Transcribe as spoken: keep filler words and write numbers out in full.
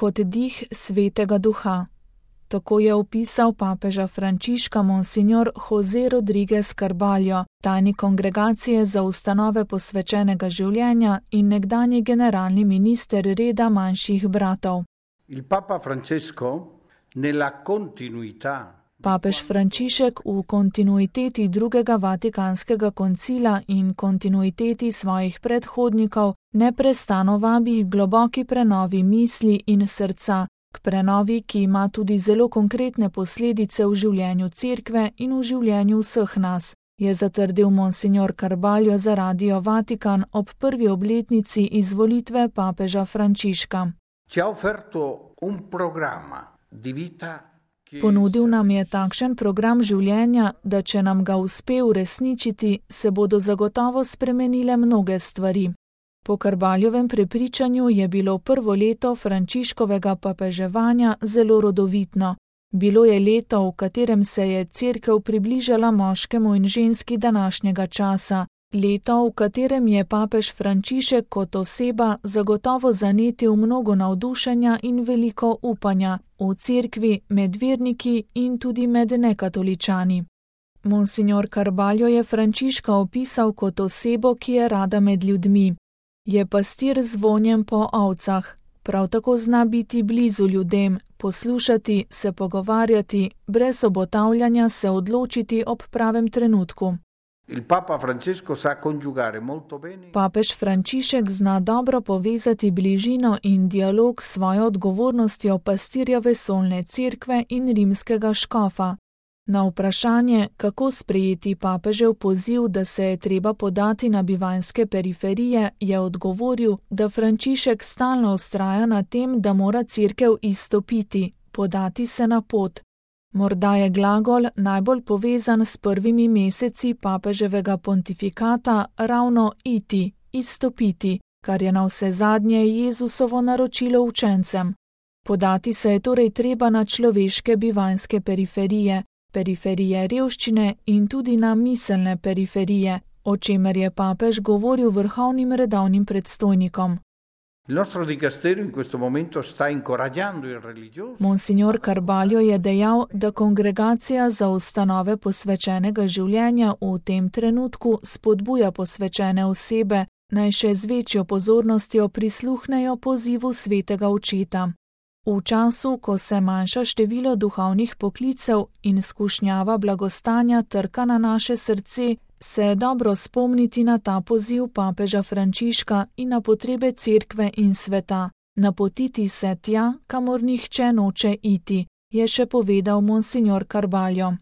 kot dih Svetega Duha. Tako je opisal papeža Frančiška monsignor José Rodríguez Carballo, tajnik Kongregacije za ustanove posvečenega življenja in nekdanji generalni minister reda manjših bratov. Il Papa Francesco nella continuità Papež Frančišek v kontinuiteti drugega vatikanskega koncila in kontinuiteti svojih predhodnikov neprestano vabi k globoki prenovi misli in srca, k prenovi, ki ima tudi zelo konkretne posledice v življenju Cerkve in v življenju vseh nas, je zatrdil monsignor Carballo za Radio Vatikan ob prvi obletnici izvolitve papeža Frančiška. Ci ha offerto un programma di vita. Ponudil nam je takšen program življenja, da če nam ga uspe uresničiti, se bodo zagotovo spremenile mnoge stvari. Po Carbaljovem prepričanju je bilo prvo leto Frančiškovega papeževanja zelo rodovitno. Bilo je leto, v katerem se je Cerkev približala moškemu in ženski današnjega časa. Leto, v katerem je papež Frančišek kot oseba zagotovo zanetil mnogo navdušenja in veliko upanja v Cerkvi, med verniki in tudi med nekatoličani. Monsignor Carballo je Frančiška opisal kot osebo, ki je rada med ljudmi. Je pastir z vonjem po ovcah, prav tako zna biti blizu ljudem, poslušati, se pogovarjati, brez obotavljanja se odločiti ob pravem trenutku. Il Papa Francesco sa congiugare molto bene. Papež Frančišek zna dobro povezati bližino in dialog s svojo odgovornostjo pastirja vesoljne Cerkve in rimskega škofa. Na vprašanje, kako sprejeti papežev poziv, da se je treba podati na bivanjske periferije, je odgovoril, da Frančišek stalno vztraja na tem, da mora Cerkev izstopiti, podati se na pot. Morda je glagol najbolj povezan s prvimi meseci papeževega pontifikata ravno iti, izstopiti, kar je na vse zadnje Jezusovo naročilo učencem. Podati se je torej treba na človeške bivanjske periferije, periferije revščine in tudi na miselne periferije, o čemer je papež govoril vrhovnim redovnim predstojnikom. Il nostro dicastero in questo momento sta incoraggiando il religioso. Monsignor Carballo je dejal, da Kongregacija za ustanove posvečenega življenja v tem trenutku spodbuja posvečene osebe, naj še z večjo pozornostjo prisluhnejo pozivu svetega očeta. V času, ko se manjša število duhovnih poklicev in skušnjava blagostanja trka na naše srce, se je dobro spomniti na ta poziv papeža Frančiška in na potrebe Cerkve in sveta, napotiti se tja, kamor nihče noče iti, je še povedal monsignor Carballo.